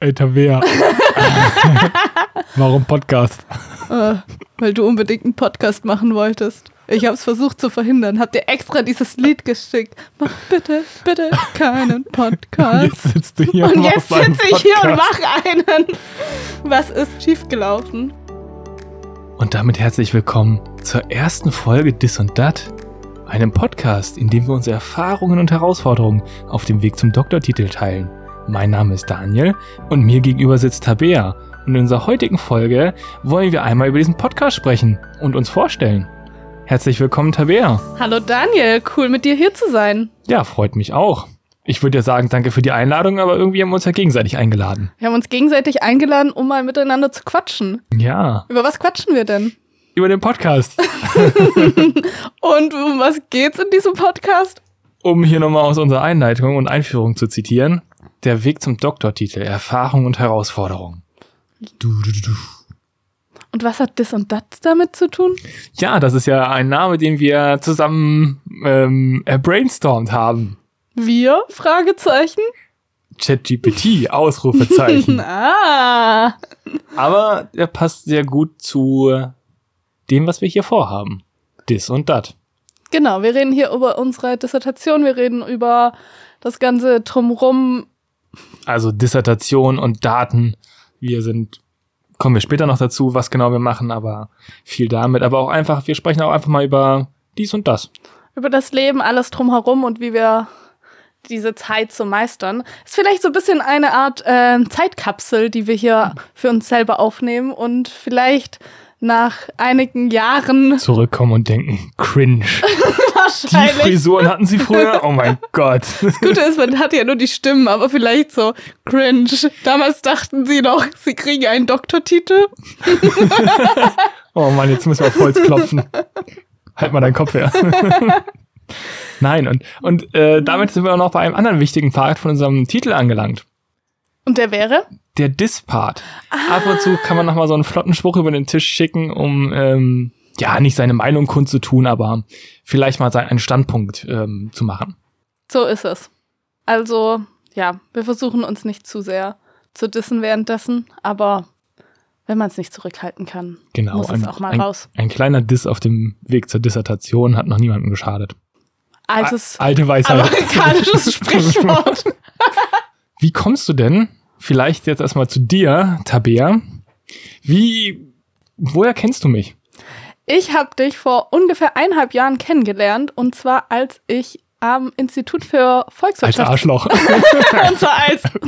Ey, Tabea. Warum Podcast? Weil du unbedingt einen Podcast machen wolltest. Ich habe es versucht zu verhindern. Hab dir extra dieses Lied geschickt. Mach bitte, bitte keinen Podcast. Jetzt sitzt du hier und jetzt sitze ich hier und mach einen. Was ist schiefgelaufen? Und damit herzlich willkommen zur ersten Folge Dis und Dat, einem Podcast, in dem wir unsere Erfahrungen und Herausforderungen auf dem Weg zum Doktortitel teilen. Mein Name ist Daniel und mir gegenüber sitzt Tabea. Und in unserer heutigen Folge wollen wir einmal über diesen Podcast sprechen und uns vorstellen. Herzlich willkommen, Tabea. Hallo Daniel, cool mit dir hier zu sein. Ja, freut mich auch. Ich würde ja sagen, danke für die Einladung, aber irgendwie haben wir uns ja gegenseitig eingeladen. Wir haben uns gegenseitig eingeladen, um mal miteinander zu quatschen. Ja. Über was quatschen wir denn? Über den Podcast. Und um was geht's in diesem Podcast? Um hier nochmal aus unserer Einleitung und Einführung zu zitieren. Der Weg zum Doktortitel, Erfahrung und Herausforderung. Und was hat Dis und Dat damit zu tun? Ja, das ist ja ein Name, den wir zusammen brainstormt haben. Wir? Fragezeichen? ChatGPT, Ausrufezeichen. Ah. Aber er passt sehr gut zu dem, was wir hier vorhaben. Dis und Dat. Genau, wir reden hier über unsere Dissertation, wir reden über das Ganze drumrum. Also Dissertation und Daten. Kommen wir später noch dazu, was genau wir machen, aber viel damit. Aber auch einfach, wir sprechen auch einfach mal über dies und das. Über das Leben, alles drumherum und wie wir diese Zeit so meistern. Ist vielleicht so ein bisschen eine Art Zeitkapsel, die wir hier für uns selber aufnehmen und vielleicht nach einigen Jahren zurückkommen und denken, cringe. Wahrscheinlich. Die Frisuren hatten sie früher? Oh mein Gott. Das Gute ist, man hat ja nur die Stimmen, aber vielleicht so cringe. Damals dachten sie noch, sie kriegen einen Doktortitel. Oh Mann, jetzt müssen wir auf Holz klopfen. Halt mal deinen Kopf her. Nein, und damit sind wir auch noch bei einem anderen wichtigen Part von unserem Titel angelangt. Und der wäre? Der Dis-Part. Ab und zu kann man nochmal so einen flotten Spruch über den Tisch schicken, um nicht seine Meinung kundzutun, aber vielleicht mal einen Standpunkt zu machen. So ist es. Also, ja, wir versuchen uns nicht zu sehr zu dissen währenddessen, aber wenn man es nicht zurückhalten kann, genau, muss es auch mal raus. Ein kleiner Diss auf dem Weg zur Dissertation hat noch niemandem geschadet. Alte Weisheit. Amerikanisches Sprichwort. Wie kommst du denn, vielleicht jetzt erstmal zu dir, Tabea, woher kennst du mich? Ich habe dich vor ungefähr 1,5 Jahren kennengelernt und zwar als ich am Institut für Volkswirtschaft... Als Arschloch. Und zwar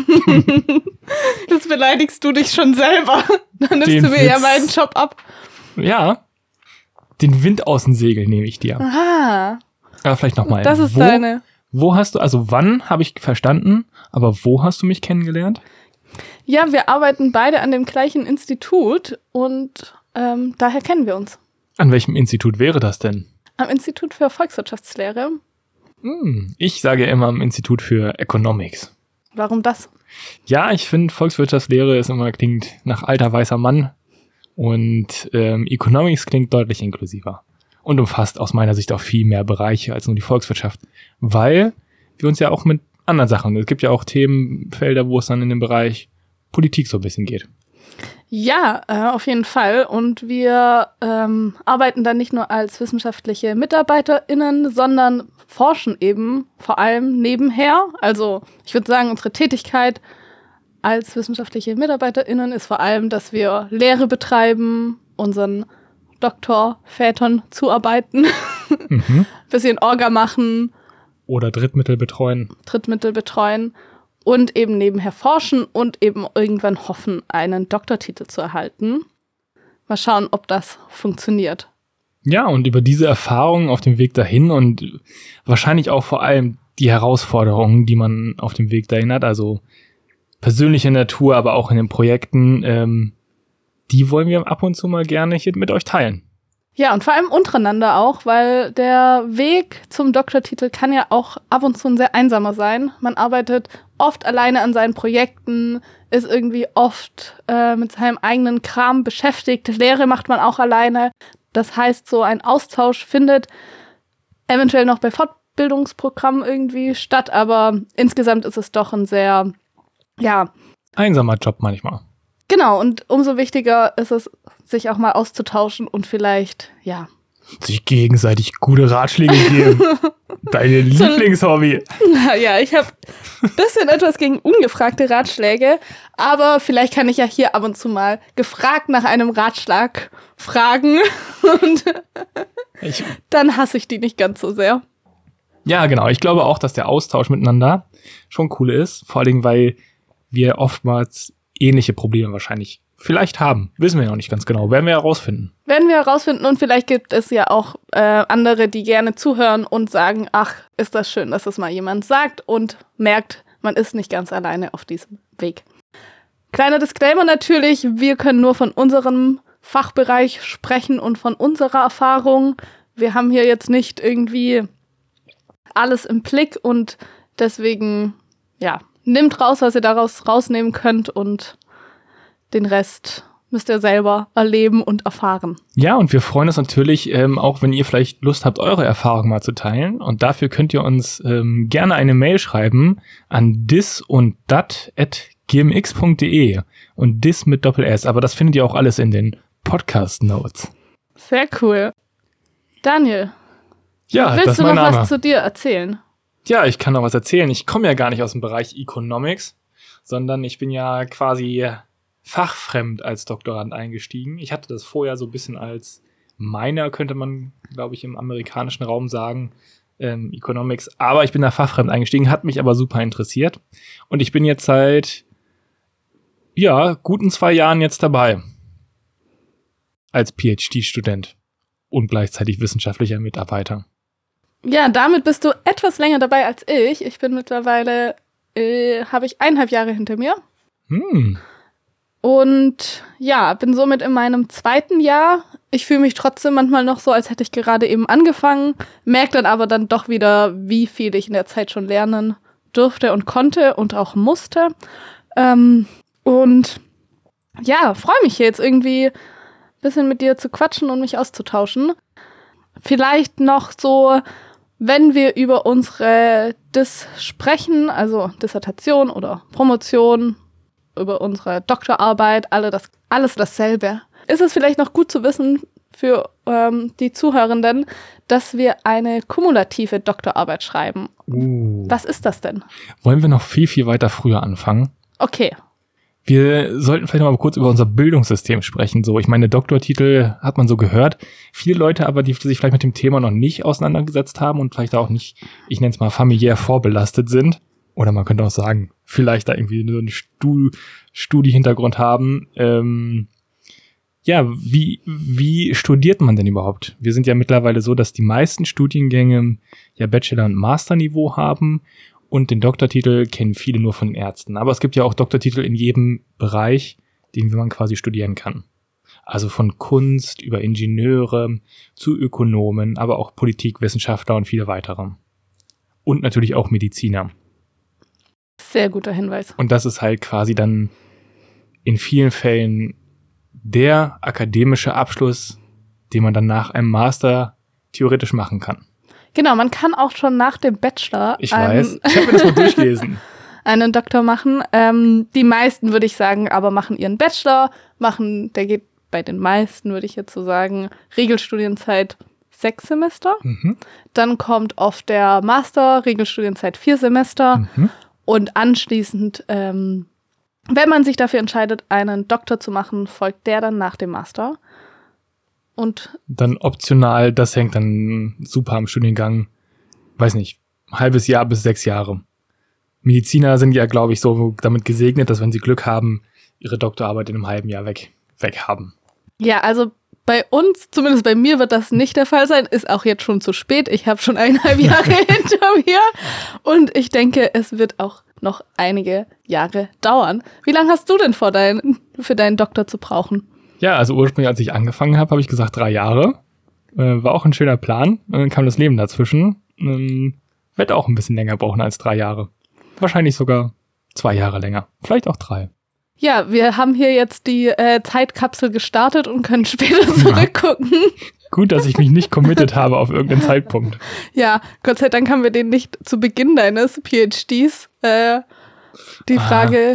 Jetzt beleidigst du dich schon selber. Dann nimmst du mir ja meinen Job ab. Ja, den Wind aus den Segeln nehme ich dir. Aha. Aber vielleicht nochmal. Das ist deine... Wo hast du, also wann habe ich verstanden, aber wo hast du mich kennengelernt? Ja, wir arbeiten beide an dem gleichen Institut und daher kennen wir uns. An welchem Institut wäre das denn? Am Institut für Volkswirtschaftslehre. Ich sage immer am Institut für Economics. Warum das? Ja, ich finde Volkswirtschaftslehre klingt nach alter weißer Mann und Economics klingt deutlich inklusiver. Und umfasst aus meiner Sicht auch viel mehr Bereiche als nur die Volkswirtschaft. Weil wir uns ja auch mit anderen Sachen, es gibt ja auch Themenfelder, wo es dann in den Bereich Politik so ein bisschen geht. Ja, auf jeden Fall. Und wir arbeiten dann nicht nur als wissenschaftliche MitarbeiterInnen, sondern forschen eben vor allem nebenher. Also ich würde sagen, unsere Tätigkeit als wissenschaftliche MitarbeiterInnen ist vor allem, dass wir Lehre betreiben, unseren Doktorvätern zuarbeiten, bisschen Orga machen. Oder Drittmittel betreuen und eben nebenher forschen und eben irgendwann hoffen, einen Doktortitel zu erhalten. Mal schauen, ob das funktioniert. Ja, und über diese Erfahrungen auf dem Weg dahin und wahrscheinlich auch vor allem die Herausforderungen, die man auf dem Weg dahin hat, also persönliche Natur, aber auch in den Projekten, die wollen wir ab und zu mal gerne hier mit euch teilen. Ja, und vor allem untereinander auch, weil der Weg zum Doktortitel kann ja auch ab und zu ein sehr einsamer sein. Man arbeitet oft alleine an seinen Projekten, ist irgendwie oft mit seinem eigenen Kram beschäftigt. Lehre macht man auch alleine. Das heißt, so ein Austausch findet eventuell noch bei Fortbildungsprogrammen irgendwie statt, aber insgesamt ist es doch ein sehr Einsamer Job manchmal. Genau, und umso wichtiger ist es, sich auch mal auszutauschen und vielleicht, ja. Sich gegenseitig gute Ratschläge geben. Deine Lieblingshobby. Ja, ich habe ein bisschen etwas gegen ungefragte Ratschläge, aber vielleicht kann ich ja hier ab und zu mal gefragt nach einem Ratschlag fragen und dann hasse ich die nicht ganz so sehr. Ja, genau. Ich glaube auch, dass der Austausch miteinander schon cool ist. Vor allem, weil wir oftmals ähnliche Probleme wahrscheinlich vielleicht haben. Wissen wir noch nicht ganz genau. Werden wir herausfinden. Und vielleicht gibt es ja auch andere, die gerne zuhören und sagen, ach, ist das schön, dass es mal jemand sagt und merkt, man ist nicht ganz alleine auf diesem Weg. Kleiner Disclaimer natürlich, wir können nur von unserem Fachbereich sprechen und von unserer Erfahrung. Wir haben hier jetzt nicht irgendwie alles im Blick und deswegen, ja, nehmt raus, was ihr daraus rausnehmen könnt und den Rest müsst ihr selber erleben und erfahren. Ja, und wir freuen uns natürlich, auch wenn ihr vielleicht Lust habt, eure Erfahrungen mal zu teilen. Und dafür könnt ihr uns gerne eine Mail schreiben an dis@gmx.de und dis mit Doppel-S. Aber das findet ihr auch alles in den Podcast-Notes. Sehr cool. Daniel, ja, willst du noch was zu dir erzählen? Ja, ich kann noch was erzählen. Ich komme ja gar nicht aus dem Bereich Economics, sondern ich bin ja quasi fachfremd als Doktorand eingestiegen. Ich hatte das vorher so ein bisschen als Minor, könnte man, glaube ich, im amerikanischen Raum sagen, Economics. Aber ich bin da fachfremd eingestiegen, hat mich aber super interessiert. Und ich bin jetzt seit, ja, guten 2 Jahren jetzt dabei. Als PhD-Student und gleichzeitig wissenschaftlicher Mitarbeiter. Ja, damit bist du etwas länger dabei als ich. Ich bin mittlerweile, habe ich 1,5 Jahre hinter mir. Und ja, bin somit in meinem 2. Jahr. Ich fühle mich trotzdem manchmal noch so, als hätte ich gerade eben angefangen, merke dann aber dann doch wieder, wie viel ich in der Zeit schon lernen durfte und konnte und auch musste. Und ja, freue mich jetzt irgendwie ein bisschen mit dir zu quatschen und mich auszutauschen. Vielleicht noch so, wenn wir über unsere Dis sprechen, also Dissertation oder Promotion, über unsere Doktorarbeit, alles dasselbe. Ist es vielleicht noch gut zu wissen für die Zuhörenden, dass wir eine kumulative Doktorarbeit schreiben. Was ist das denn? Wollen wir noch viel, viel weiter früher anfangen? Okay. Wir sollten vielleicht noch mal kurz über unser Bildungssystem sprechen. So, ich meine, Doktortitel hat man so gehört. Viele Leute aber, die sich vielleicht mit dem Thema noch nicht auseinandergesetzt haben und vielleicht auch nicht, ich nenne es mal, familiär vorbelastet sind. Oder man könnte auch sagen, vielleicht da irgendwie so einen Studie-Hintergrund haben. Ja, wie studiert man denn überhaupt? Wir sind ja mittlerweile so, dass die meisten Studiengänge ja Bachelor- und Masterniveau haben und den Doktortitel kennen viele nur von Ärzten. Aber es gibt ja auch Doktortitel in jedem Bereich, den man quasi studieren kann. Also von Kunst über Ingenieure zu Ökonomen, aber auch Politikwissenschaftler und viele weitere. Und natürlich auch Mediziner. Sehr guter Hinweis. Und das ist halt quasi dann in vielen Fällen der akademische Abschluss, den man dann nach einem Master theoretisch machen kann. Genau, man kann auch schon nach dem Bachelor ich habe mir das mal durchgelesen. einen Doktor machen. Die meisten, würde ich sagen, aber machen ihren Bachelor, der geht bei den meisten, würde ich jetzt so sagen, Regelstudienzeit 6 Semester. Dann kommt oft der Master, Regelstudienzeit 4 Semester. Und anschließend, wenn man sich dafür entscheidet, einen Doktor zu machen, folgt der dann nach dem Master. Und dann optional, das hängt dann super am Studiengang, weiß nicht, ein halbes Jahr bis 6 Jahre. Mediziner sind ja, glaube ich, so damit gesegnet, dass wenn sie Glück haben, ihre Doktorarbeit in einem halben Jahr weg haben. Ja, also bei uns, zumindest bei mir, wird das nicht der Fall sein. Ist auch jetzt schon zu spät. Ich habe schon 1,5 Jahre hinter mir. Und ich denke, es wird auch noch einige Jahre dauern. Wie lange hast du denn vor, für deinen Doktor zu brauchen? Ja, also ursprünglich, als ich angefangen habe ich gesagt 3 Jahre. War auch ein schöner Plan. Dann kam das Leben dazwischen. Werde auch ein bisschen länger brauchen als 3 Jahre. Wahrscheinlich sogar 2 Jahre länger. Vielleicht auch 3. Ja, wir haben hier jetzt die Zeitkapsel gestartet und können später zurückgucken. Ja. Gut, dass ich mich nicht committed habe auf irgendeinen Zeitpunkt. Ja, Gott sei Dank haben wir den nicht zu Beginn deines PhDs die Frage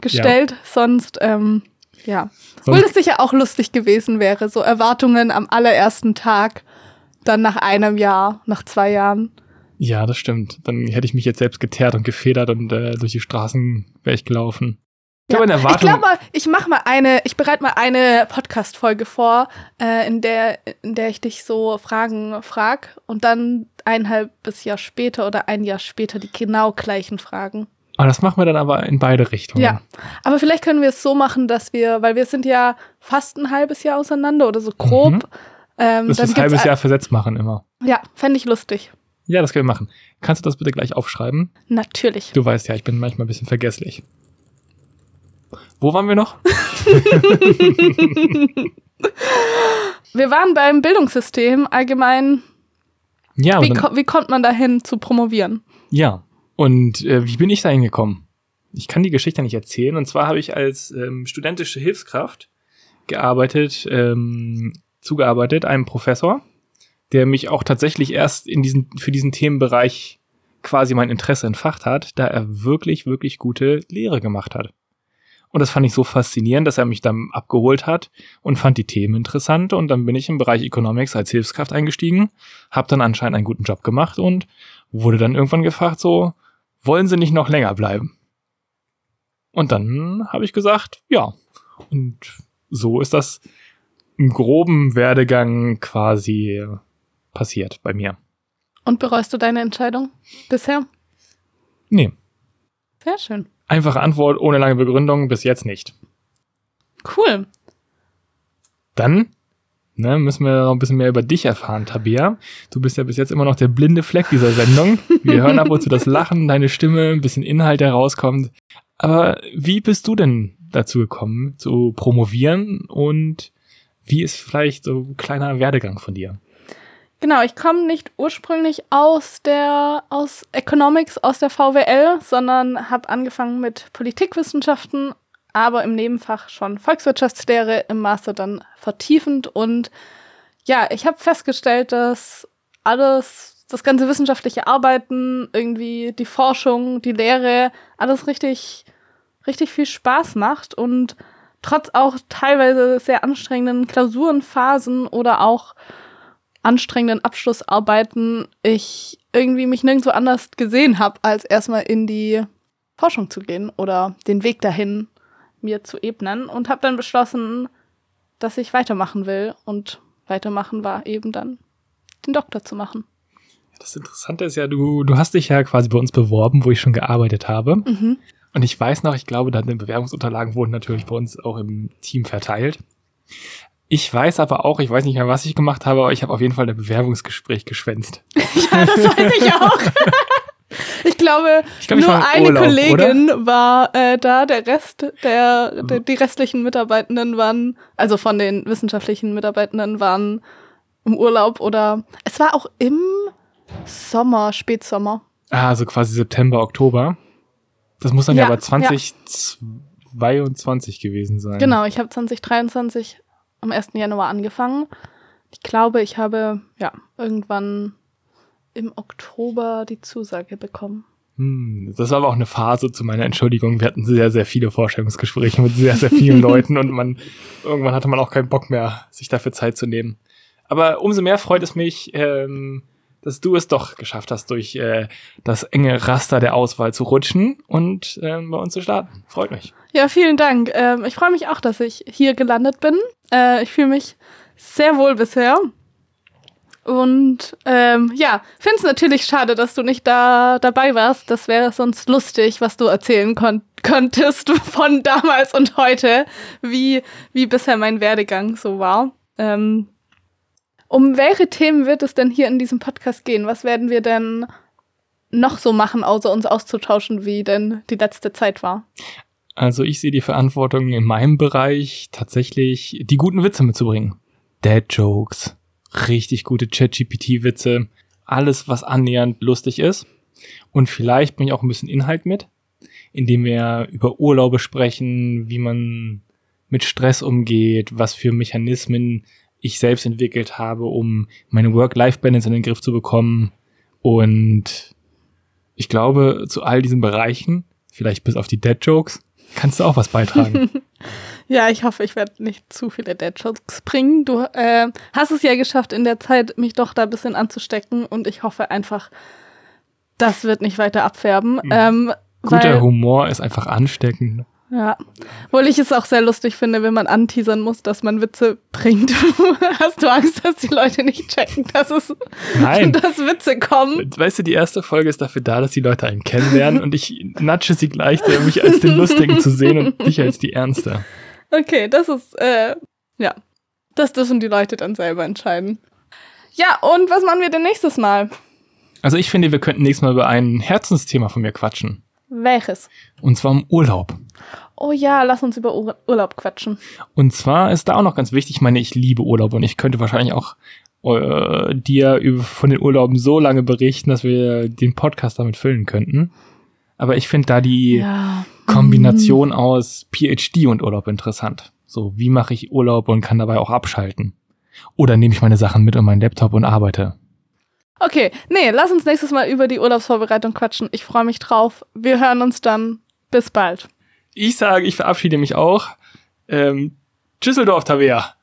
gestellt, sonst, obwohl es sicher auch lustig gewesen wäre, so Erwartungen am allerersten Tag, dann nach einem Jahr, nach 2 Jahren. Ja, das stimmt. Dann hätte ich mich jetzt selbst geteert und gefedert und durch die Straßen wäre ich gelaufen. Ich glaube mal, ich bereite mal eine Podcast-Folge vor, in der ich dich so Fragen frage und dann 1,5 Jahr später oder 1 Jahr später die genau gleichen Fragen. Aber das machen wir dann aber in beide Richtungen. Ja, aber vielleicht können wir es so machen, weil wir sind ja fast ein halbes Jahr auseinander oder so grob. Dass wir ein halbes Jahr versetzt machen immer. Ja, fände ich lustig. Ja, das können wir machen. Kannst du das bitte gleich aufschreiben? Natürlich. Du weißt ja, ich bin manchmal ein bisschen vergesslich. Wo waren wir noch? Wir waren beim Bildungssystem allgemein. Ja. Wie kommt man dahin zu promovieren? Ja. Und wie bin ich da hingekommen? Ich kann die Geschichte nicht erzählen. Und zwar habe ich als studentische Hilfskraft zugearbeitet, einem Professor, der mich auch tatsächlich erst für diesen Themenbereich quasi mein Interesse entfacht hat, da er wirklich, wirklich gute Lehre gemacht hat. Und das fand ich so faszinierend, dass er mich dann abgeholt hat und fand die Themen interessant. Und dann bin ich im Bereich Economics als Hilfskraft eingestiegen, habe dann anscheinend einen guten Job gemacht und wurde dann irgendwann gefragt, so, wollen Sie nicht noch länger bleiben? Und dann habe ich gesagt, ja. Und so ist das im groben Werdegang quasi passiert bei mir. Und bereust du deine Entscheidung bisher? Nee. Sehr schön. Einfache Antwort, ohne lange Begründung, bis jetzt nicht. Cool. Dann müssen wir noch ein bisschen mehr über dich erfahren, Tabea. Du bist ja bis jetzt immer noch der blinde Fleck dieser Sendung. Wir hören ab und zu das Lachen, deine Stimme, ein bisschen Inhalt herauskommt. Aber wie bist du denn dazu gekommen, zu promovieren und wie ist vielleicht so ein kleiner Werdegang von dir? Genau, ich komme nicht ursprünglich aus Economics, aus der VWL, sondern habe angefangen mit Politikwissenschaften, aber im Nebenfach schon Volkswirtschaftslehre, im Master dann vertiefend. Und ja, ich habe festgestellt, dass das ganze wissenschaftliche Arbeiten, irgendwie die Forschung, die Lehre, alles richtig, richtig viel Spaß macht und trotz auch teilweise sehr anstrengenden Klausurenphasen oder auch anstrengenden Abschlussarbeiten ich irgendwie mich nirgendwo anders gesehen habe, als erstmal in die Forschung zu gehen oder den Weg dahin mir zu ebnen und habe dann beschlossen, dass ich weitermachen will und weitermachen war eben dann den Doktor zu machen. Das Interessante ist ja, du hast dich ja quasi bei uns beworben, wo ich schon gearbeitet habe. Mhm. Und ich weiß noch, ich glaube, deine Bewerbungsunterlagen wurden natürlich bei uns auch im Team verteilt. Ich weiß aber auch, ich weiß nicht mehr, was ich gemacht habe, aber ich habe auf jeden Fall ein Bewerbungsgespräch geschwänzt. Ja, das weiß ich auch. Ich glaube, nur eine Urlaub, Kollegin war da, der Rest, die restlichen Mitarbeitenden waren, also von den wissenschaftlichen Mitarbeitenden waren im Urlaub oder es war auch im Sommer, Spätsommer. Ah, also quasi September, Oktober. Das muss dann ja aber 2022 gewesen sein. Genau, ich habe 2023 am 1. Januar angefangen. Ich glaube, ich habe irgendwann im Oktober die Zusage bekommen. Das war aber auch eine Phase zu meiner Entschuldigung. Wir hatten sehr, sehr viele Vorstellungsgespräche mit sehr, sehr vielen Leuten und irgendwann hatte man auch keinen Bock mehr, sich dafür Zeit zu nehmen. Aber umso mehr freut es mich, dass du es doch geschafft hast, durch das enge Raster der Auswahl zu rutschen und bei uns zu starten. Freut mich. Ja, vielen Dank. Ich freue mich auch, dass ich hier gelandet bin. Ich fühle mich sehr wohl bisher. Und finde es natürlich schade, dass du nicht dabei warst. Das wäre sonst lustig, was du erzählen könntest von damals und heute, wie bisher mein Werdegang so war. Um welche Themen wird es denn hier in diesem Podcast gehen? Was werden wir denn noch so machen, außer uns auszutauschen, wie denn die letzte Zeit war? Also ich sehe die Verantwortung in meinem Bereich tatsächlich, die guten Witze mitzubringen. Dad-Jokes, richtig gute ChatGPT-Witze, alles, was annähernd lustig ist. Und vielleicht bringe ich auch ein bisschen Inhalt mit, indem wir über Urlaube sprechen, wie man mit Stress umgeht, was für Mechanismen ich selbst entwickelt habe, um meine Work-Life-Balance in den Griff zu bekommen. Und ich glaube, zu all diesen Bereichen, vielleicht bis auf die Dad-Jokes, kannst du auch was beitragen. Ja, ich hoffe, ich werde nicht zu viele Dad-Jokes bringen. Du hast es ja geschafft, in der Zeit mich doch da ein bisschen anzustecken und ich hoffe einfach, das wird nicht weiter abfärben. Guter Humor ist einfach ansteckend. Ja, obwohl ich es auch sehr lustig finde, wenn man anteasern muss, dass man Witze bringt. Hast du Angst, dass die Leute nicht checken, dass Witze kommen? Weißt du, die erste Folge ist dafür da, dass die Leute einen kennenlernen und ich natsche sie gleich, mich als den Lustigen zu sehen und dich als die Ernste. Okay, das ist, das dürfen die Leute dann selber entscheiden. Ja, und was machen wir denn nächstes Mal? Also ich finde, wir könnten nächstes Mal über ein Herzensthema von mir quatschen. Welches? Und zwar um Urlaub. Oh ja, lass uns über Urlaub quatschen. Und zwar ist da auch noch ganz wichtig, ich meine, ich liebe Urlaub und ich könnte wahrscheinlich auch dir von den Urlauben so lange berichten, dass wir den Podcast damit füllen könnten. Aber ich finde da die Kombination aus PhD und Urlaub interessant. So, wie mache ich Urlaub und kann dabei auch abschalten? Oder nehme ich meine Sachen mit und meinen Laptop und arbeite? Okay, lass uns nächstes Mal über die Urlaubsvorbereitung quatschen. Ich freue mich drauf. Wir hören uns dann. Bis bald. Ich sage, ich verabschiede mich auch. Tschüsseldorf, Tabea.